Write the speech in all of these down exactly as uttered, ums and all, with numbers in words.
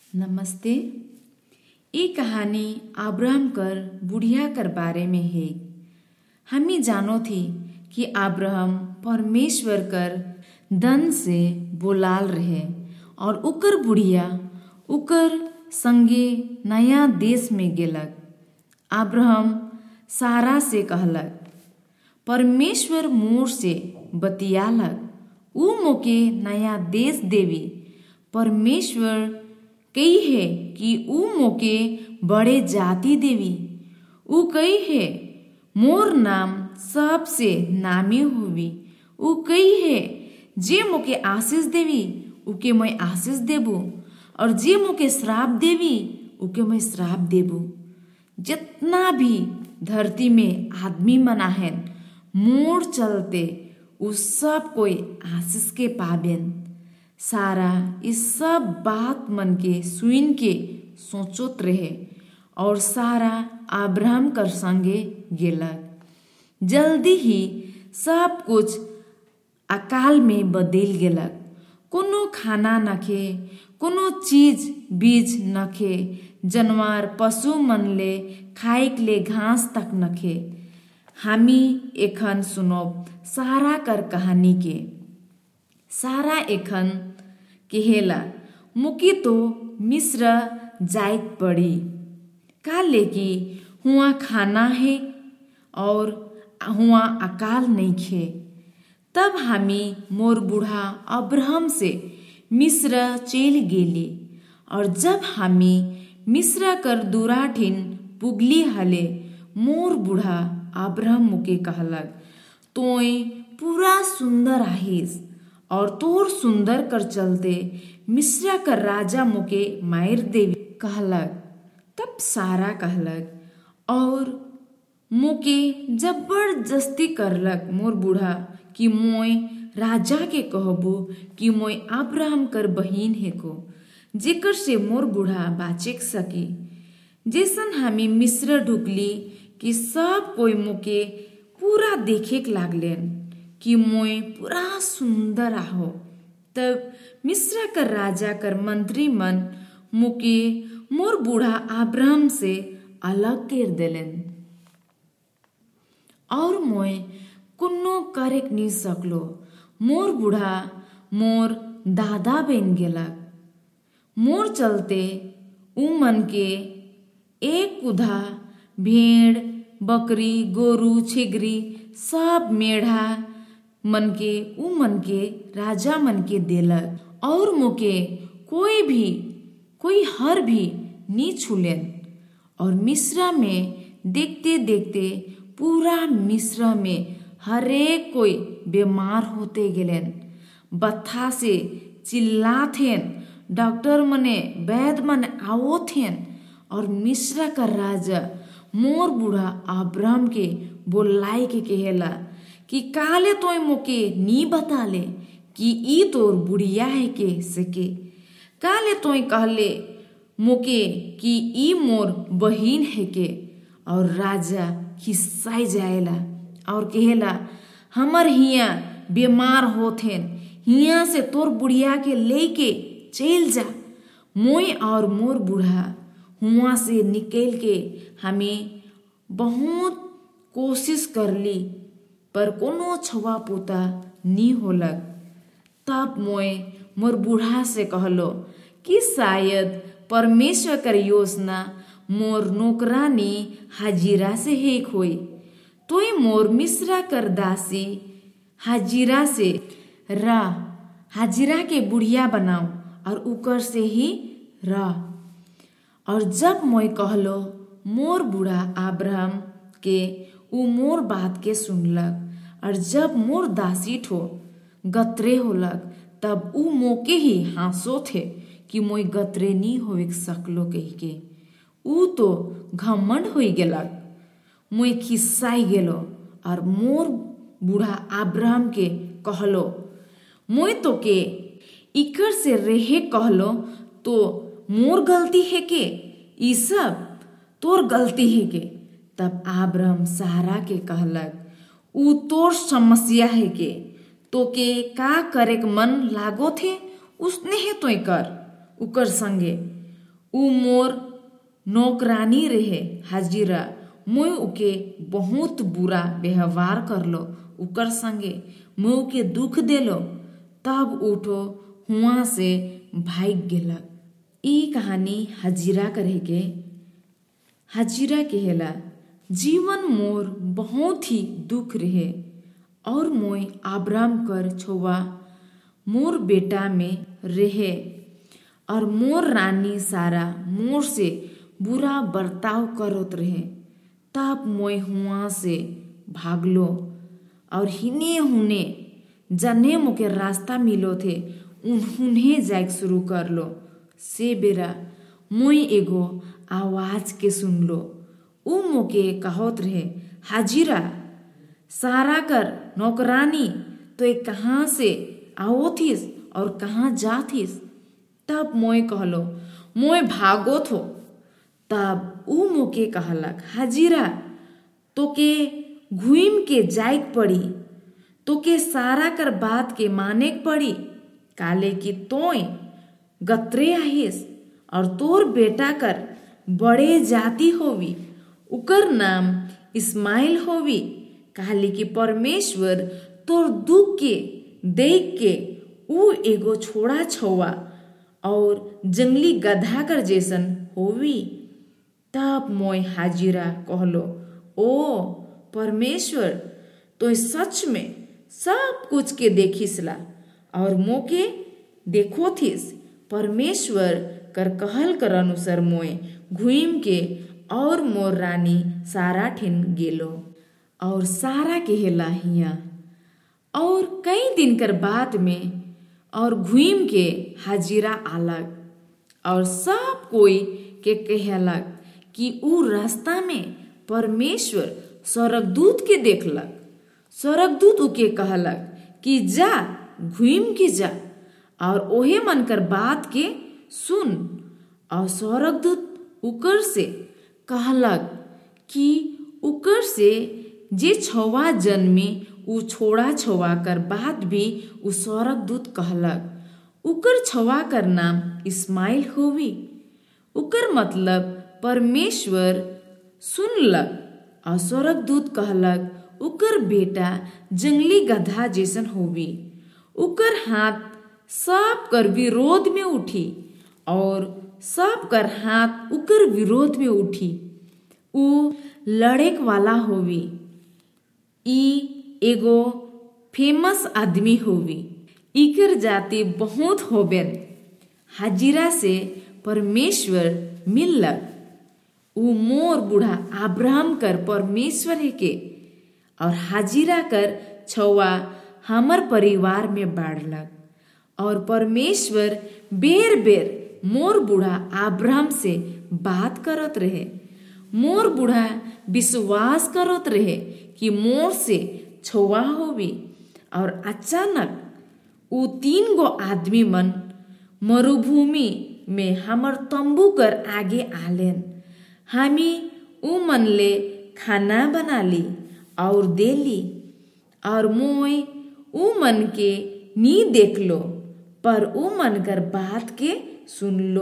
नमस्ते। ये कहानी अब्राहम कर बुढ़िया कर बारे में है। हमी जानो थी कि अब्राहम परमेश्वर कर दन से बोलाल रहे और उकर बुढ़िया उकर संगे नया देश में गेलक। अब्राहम सारा से कहलक, परमेश्वर मोर से बतियालक, ऊ मोके नया देश देवी। परमेश्वर कही है कि ऊ मोके बड़े जाति देवी। ऊ कही है मोर नाम सबसे नामी होवी। ऊ कही है जे मोके आशीष देवी उके मैं आशीष देबू, और जे मोके श्राप देवी उके मैं श्राप देबू। जितना भी धरती में आदमी मना है मोर चलते उ सब कोई आशीष के पाबेन। सारा इस सब बात मन के सुन के सोचत रहे और सारा अब्राहम कर संगे गेलक। जल्दी ही सब कुछ अकाल में बदल गेलक। कोनो खाना नखे, कोनो चीज बीज नखे, जानवर पशु मन ले खाइक ले घास तक नखे। हामी एखन सुनब सारा कर कहानी के। सारा एखन कहेला मुकी तो मिस्र जाइत पड़ी काले की हुआ खाना है और हुआ अकाल नहीं खे। तब हामी मोर बूढ़ा अब्राहम से मिस्र चल गेली, और जब हामी मिस्र कर दूरा ठिन पुगली हले मोर बूढ़ा अब्राहम मुके कहलक, तोय पूरा सुंदर आहिस और तोर सुंदर कर चलते मिस्र कर राजा मुके मायर देवी कहलक। तब सारा कहलक और मुके जबरदस्ती करलक मोर बूढ़ा कि मोय राजा के कहबू कि मोय अब्राहम कर बहिन है को, जेकर से मोर बूढ़ा बाचेक सकी। जैसन हामी मिस्र ढुकली कि सब कोई मुके पूरा देखेक लागलेन कि मोय पूरा सुंदर आहो। तब मिस्र कर राजा कर मंत्री मन मुके मोर बूढ़ा अब्राहम से अलग कर देलन, और मोय कुन्नो करेक नहीं सकलो। मोर बूढ़ा मोर दादा बन गेलक। मोर चलते उ मन के एक कुधा भेड़ बकरी गोरू छिगरी सब मेढ़ा मन के उ मन के राजा मन के देलक, और मोके कोई भी कोई हर भी नी छुलेन। और मिस्र में देखते देखते पूरा मिस्र में हरेक कोई बीमार होते गेलेन। बत्था से चिल्लाथेन, डॉक्टर मने वैद मन आओथेन, और मिस्र का राजा मोर बूढ़ा अब्राहम के बोलाई के कहेला कि काले तोय मोके नी बता ले कि ई तोर बुढ़िया है के सके। काले तोय कहले मोके कि ई मोर बहिन है के। और राजा खिस्साई जाएला और कहेला, हमर हिया बीमार होथेन, हिया से तोर बुढ़िया के लेके चल जा। मोय और मोर बूढ़ा हुआ से निकल के हमें बहुत कोशिश कर ली, पर कोनो छुआ पोता नी होलक। तब मोय मोर बूढ़ा से कहलो कि शायद परमेश्वर कर योजना मोर नौकरानी हाजिरा से हेक होई। तोय मोर मिस्र कर दासी हाजिरा से रा हाजिरा के बुढ़िया बनाओ और उकर से ही रह। और जब मोय कहलो मोर बूढ़ा अब्राहम के उ मोर बात के सुनलक, और जब मोर दासी ठो गतरे होलक तब उ मोके ही हाँसो थे कि मोय गतरे नी होवे सकलो कही के। उ तो घमंड होई गेलक। मोय खिस्साई गेलो और मोर बूढ़ा अब्राहम के कहलो, मोय तो के इकर से रहे कहलो तो मोर गलती है के, ई सब तोर गलती है के। तब अब्राहम सारा के कहलक, उ तोर समस्या है के, तो के का करे मन लागो थे उसने है तो कर उकर संगे। उ मोर नौकरानी रहे हाजिरा। मैं उके बहुत बुरा व्यवहार करलो उकर संगे, मैं उके दुख देलो। तब उठो हुआ से भाग गेलक। ई कहानी हाजिरा करे के। हाजिरा कहेला, जीवन मोर बहुत ही दुख रहे और मोय अब्राम कर छुआ मोर बेटा में रहे और मोर रानी सारा मोर से बुरा बर्ताव करत रहे। तब मोय हुआ से भागलो और हिने हुने जने मोके रास्ता मिलो थे उन्हें जाग शुरू कर लो। से बेरा मोय एगो आवाज के सुनलो। उ मोके कहत रहे, हाजिरा सारा कर नौकरानी तो एक कहाँ से आओ थीस और कहाँ जा थीस। तब मोय कहलो, मोय भागो थो। तब उ मोके कहलक, हाजिरा तो के घूम के जायक पड़ी, तो के सारा कर बात के माने पड़ी। काले की तोय गत्रे आहिस और तोर बेटा कर बड़े जाति होवी, उकर नाम इस्माइल होवी। काले की परमेश्वर तोर दुख के देख के उ एगो छोड़ा छुआ और जंगली गधा कर जैसन होवी। तब मोय हाजिरा कहलो, ओ परमेश्वर तो सच में सब कुछ के देखिसला और मोके देखो थीस। परमेश्वर कर कहल कर अनुसार मोय घूम के और मोर रानी सारा ठिन गेलो। और सारा कहेला हिया और कई दिन कर बाद में और घूम के हाजिरा आलक और सब कोई के कहलक कि उ रास्ता में परमेश्वर स्वर्गदूत के देखलक। स्वर्गदूत उके कहलक कि जा घूम के जा और ओहे मन कर बात के सुन। और स्वर्गदूत उकर से कहलक कि उकर से जे छवा जन्मी उ छोड़ा छवा कर बात भी उ स्वर्गदूत कहलक उकर छवा कर नाम इस्माइल होवी। उकर मतलब परमेश्वर सुनलक। और स्वर्गदूत कहलक उकर बेटा जंगली गधा जैसन होवी। उकर हाथ सब कर विरोध में उठी और सब कर हाथ उकर विरोध में उठी। उ लड़ेक वाला होवी। ई एगो फेमस आदमी होवी। इकर जाति बहुत होबेन। हाजिरा से परमेश्वर मिललक। उ मोर बूढ़ा अब्राहम कर परमेश्वर है के और हाजिरा कर छुआ हमर परिवार में बाढ़लक। और परमेश्वर बेर बेर मोर बूढ़ा अब्राहम से बात करत रहे। मोर बूढ़ा विश्वास करत रहे कि मोर से छुआ होवी। और अचानक उ तीन गो आदमी मन मरुभूमि में हमर तंबू कर आगे आलेन। हामी उ मन ले खाना बना ली और देली और मोय उ मन के नी देख लो पर उ मन कर बात के सुन लो।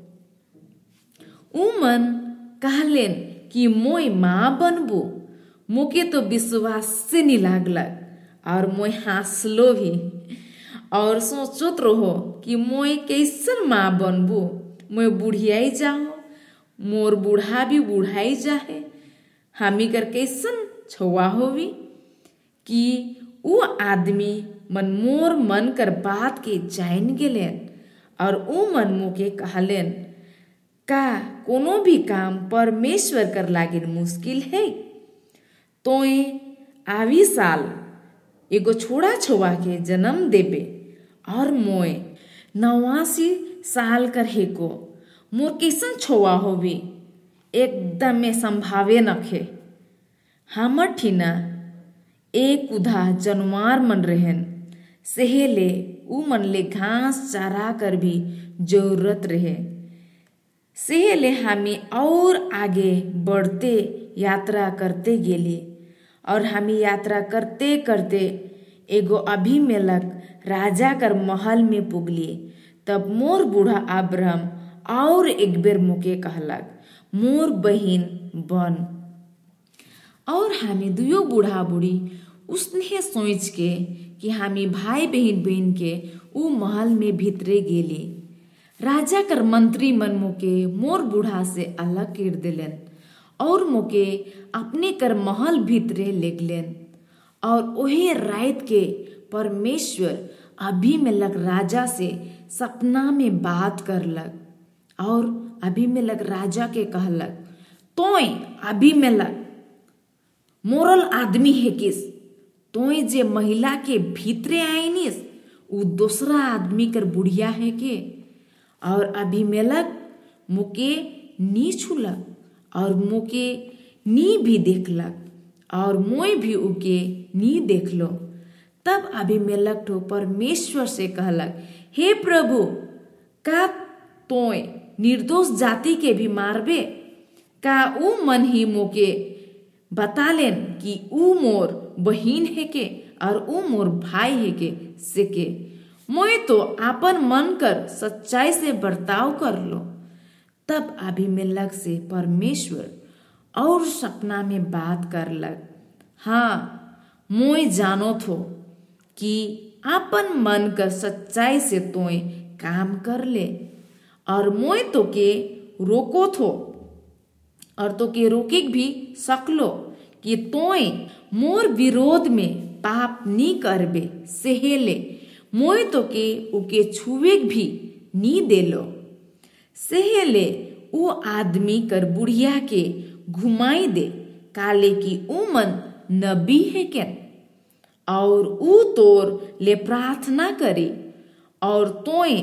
उ मन कहलेन कि मोय माँ बनबू। मोके तो विश्वास से नहीं लागलक और मोय हंसलो भी और सोचत रहो कि मोय कैसन माँ बनबू। मोय बुढ़ियाई जाओ, मोर बूढ़ा भी बुढ़ाई जाहे, हामी कर कैसन छुआ होवी। कि उ आदमी मन मोर मन कर बात के जान गेलेन और उ मन मोके कहलेन, का कोनो भी काम परमेश्वर कर लागिन मुश्किल है। तोय आवी साल एगो छोड़ा छुआ के जन्म देबे और मोय नवासी साल कर हेको मोर कैसन छुआ होवी एकदम में संभावे नखे। हमर ठिना एक उधा जानवर मन रहन सेहेले उ मन ले घास चारा कर भी जरूरत रहे। सेहेले हामी और आगे बढ़ते यात्रा करते गेली और हामी यात्रा करते करते एगो अभिमेलक राजा कर महल में पुगली। तब मोर बूढ़ा अब्राहम और एक बेर मोके कहलक, मोर बहिन बन। और हामी दुयो बूढ़ा बूढ़ी उसने सोच के कि हामी भाई बहन बहन के ऊ महल में भीतरे गेली। राजा कर मंत्री मन मोके मोर बूढ़ा से अलग कर दिलन और मोके अपने कर महल भीतरे ले गलेन। और ओहे रात के परमेश्वर अबीमेलेक राजा से सपना में बात करलक और अबीमेलेक राजा के कहलक, तोय अबीमेलेक मोरल आदमी है किस, तोय जे महिला के भीतरे आईनिस उ दूसरा आदमी कर बुढ़िया है के। और अबीमेलेक मुके नी छुलक और मुके नी भी देखलक और मोय भी उके नी देखलो। तब अबीमेलेक तो परमेश्वर से कहलक, हे प्रभु, का तोय निर्दोष जाति के भी मारबे? का ऊ मन ही मोके बता लेन कि ऊ मोर बहिन है के और ऊ मोर भाई है के से के। मोय तो आपन मन कर सच्चाई से बर्ताव कर लो। तब अबीमेलेक से परमेश्वर और सपना में बात करलक, हाँ मोय जानो थो कि आपन मन कर सच्चाई से तोय काम कर ले और मोय तो के रोको थो और तो के रोके भी सकलो कि तोय मोर विरोध में पाप नी करबे सेहेले मोय तो के उके छुए भी नी देलो। सेहेले ऊ आदमी कर बुढ़िया के घुमाई दे काले की ऊ मन नबी है क्या और ऊ तोर ले प्रार्थना करे और तोय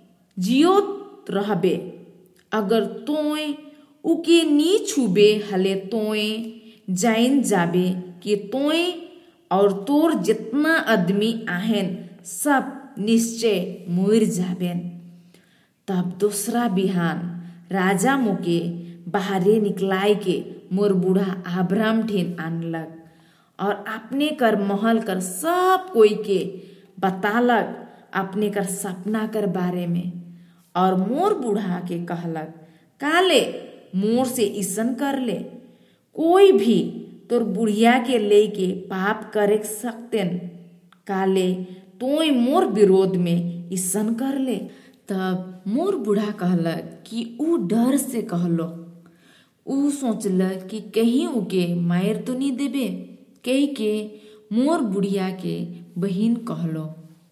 जियोत रहबे। अगर तोय उके नी छुबे हले तोय जाइन जाबे कि तोय और तोर जितना आदमी आहेन सब निश्चय मुर जाबेन। तब दूसरा बिहान राजा मोके बाहरे निकलाय के मोर बूढ़ा अब्राहम ठेन आनलक और अपने कर महल कर सब कोई के बतालक अपने कर सपना कर बारे में। और मोर बूढ़ा के कहलक, काले मोर से ईसन कर ले, कोई भी तोर बुढ़िया के ले के पाप करे सकतेन, काले तोय मोर विरोध में ईसन कर ले। तब मोर बूढ़ा कहलक कि ऊ डर से कहलो, ऊ सोचलक कि कहीं उके मायर तो नहीं देबे, कही के मोर बुढ़िया के बहिन कहलो।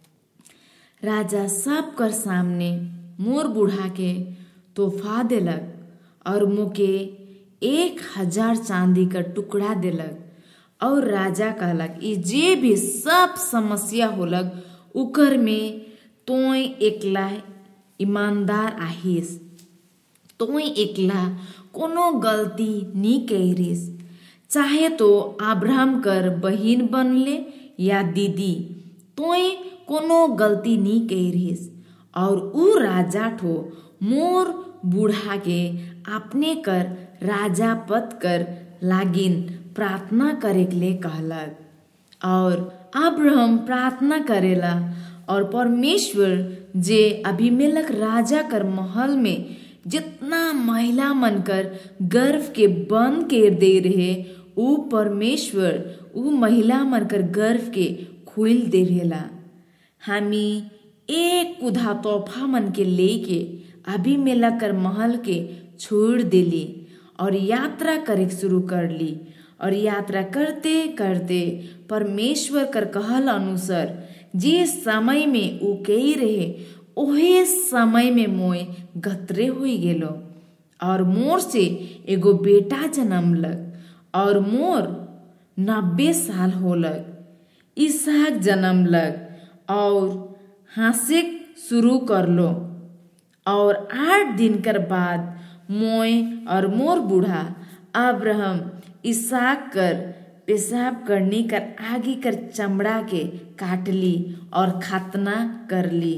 राजा सब कर सामने मोर बूढ़ा के तोहफा देलक और मोके एक हजार चांदी का टुकड़ा देलक। और राजा कहलक, ई जे भी सब समस्या होलक उकर में तोय एकला ईमानदार आहिस, तोय एकला कोनो गलती नी करिस, चाहे तो अब्राहम कर बहिन बनले या दीदी, तोय कोनो गलती नी करिस। और ऊ राजा ठो मोर बूढ़ा के अपने कर राजा पद कर लागिन प्रार्थना करे के लिए कहलक। और अब्राहम प्रार्थना करेला और परमेश्वर जे अबीमेलेक राजा कर महल में जितना महिला मन कर गर्भ के बंद कर दे रहे, ऊ परमेश्वर ऊ महिला मन कर गर्भ के खोल दे रहेला। हामी एक कुधा तोहफा मन के लेके अबीमेलेक कर महल के छोड़ देली और यात्रा करे शुरू कर ली। और यात्रा करते करते परमेश्वर कर कहल अनुसार जे समय में ऊ कही रहे ओहे समय में मोय गतरे हुई गेलो और मोर से एगो बेटा जन्मलक और मोर नब्बे साल होलक। इसहाक जन्मलक और हासे शुरू कर लो। और आठ दिन कर बाद मोय और मोर बूढ़ा अब्राहम इसहाक कर पेशाब करने कर आगे कर चमड़ा के काट ली और खतना कर ली।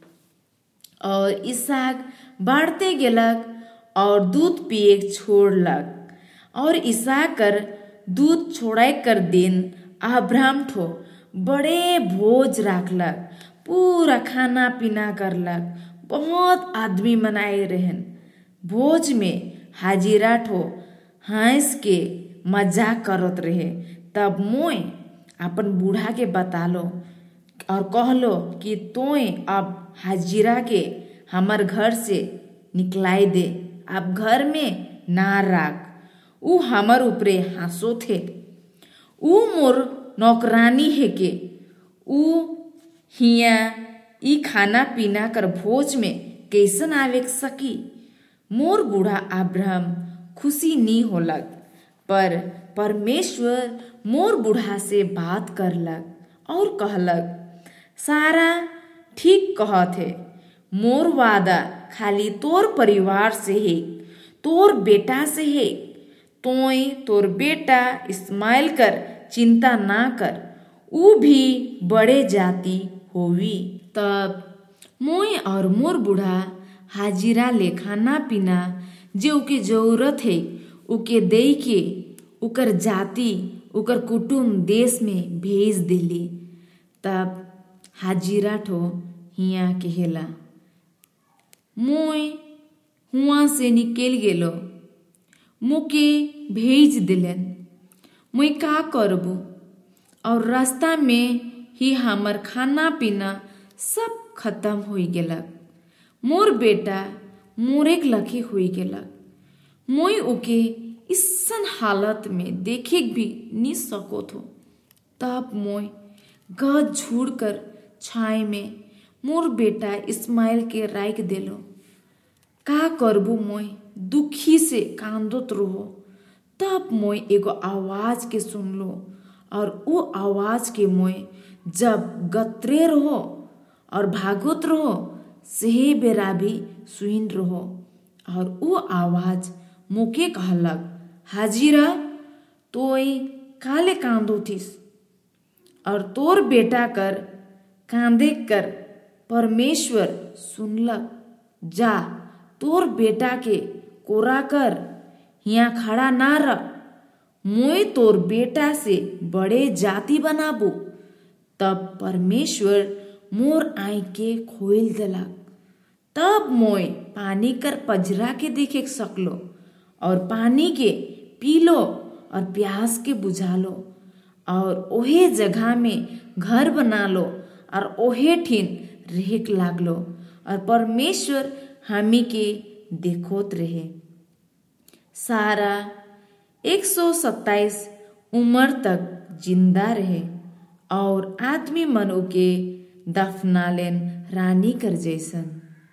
और इसहाक बढ़ते गेलक और दूध पिए छोड़लक। और इसहाक कर दूध छोड़े कर दिन अब्राहम ठो बड़े भोज राखलक, पूरा खाना पीना करलक, बहुत आदमी मनाए रहन। भोज में हाजिरा ठो हंस के मजाक करत रहे। तब मोय अपन बूढ़ा के बतालो और कहलो कि तोय अब हाजिरा के हमर घर से निकलाई दे, अब घर में ना राख। ऊ हमर ऊपरे हंसो थे। ऊ मोर नौकरानी है के ऊ हिया ई खाना पीना कर भोज में कैसन आवे सकी। मोर बूढ़ा अब्राहम खुशी नी होलक, पर परमेश्वर मोर बूढ़ा से बात करलक और कहलक, सारा ठीक कहत है। मोर वादा खाली तोर परिवार से है, तोर बेटा से है। तोय तोर बेटा इस्माइल कर चिंता ना कर, ऊ भी बड़े जाति होवी। तब मोय और मोर बूढ़ा हाजिरा ले खाना पीना जे उके जरूरत है उके दे के उकर जाति उकर कुटुंब देश में भेज देली। तब हाजिरा ठो हिया कहेला, मोय हुआ से निकल गेलो, मुके भेज दिलन, मुई का करबू। और रास्ता में ही हमर खाना पीना सब खत्म हो गेलक। मोर बेटा मोरेक लखे हो गेलक। मोई ओके इसन हालत में देखे भी नी सको थो। तब मोय गज झूड़ कर छाए में मोर बेटा इस्माइल के राख देलो। का करबू मोय दुखी से कांदोत रहो। तब मोय एगो आवाज के सुनलो और वो आवाज के मोय जब गतरे रहो और भागोत रहो सही बेरा भी सुन रहो। और वो आवाज मुके कहलक, हाजिरा तोय काले कांदो थिस और तोर बेटा कर कांदे कर परमेश्वर सुनलक। जा तोर बेटा के कोरा कर, यहाँ खड़ा ना रह, मोय तोर बेटा से बड़े जाति बनाबू। तब परमेश्वर मोर आई के खोल देलक। तब मोय पानी कर पजरा के देखे सकलो और पानी के पी लो और प्यास के बुझा लो और ओहे जगह में घर बना लो और ओहे ठीन रहेक लागलो। और परमेश्वर हामी के देखोत रहे। सारा एक सौ सत्ताईस उम्र तक जिंदा रहे और आदमी मनो के दफनालेन रानी कर जैसन।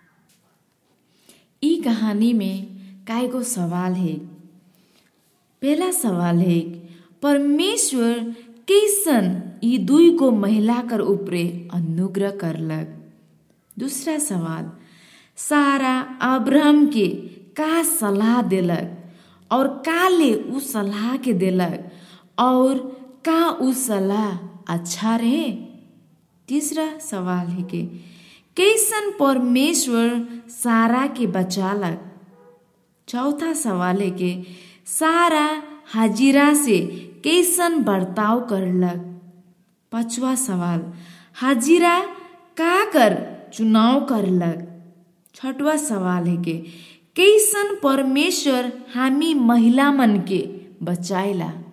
ई कहानी में कायगो सवाल है। पहला सवाल है, परमेश्वर कैसन ई दुई को महिला कर ऊपरे अनुग्रह करलक। दूसरा सवाल, सारा अब्राहम के का सलाह देलक और का ले उ सलाह के देलक और का उ सलाह अच्छा रहे। तीसरा सवाल है कि कैसन परमेश्वर सारा के बचालक। चौथा सवाल है कि सारा हाजिरा से कैसन बर्ताव करलक। पांचवा सवाल, हाजिरा का कर चुनाव करलक। छठवा सवाल है कि कैसन परमेश्वर हामी महिला मन के बचाइला।